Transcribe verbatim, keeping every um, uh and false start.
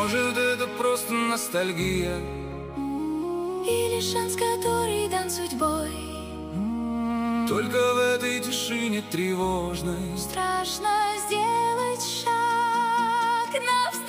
Может, это просто ностальгия или шанс, который дан судьбой. Только в этой тишине тревожной Страшно сделать шаг навстречу.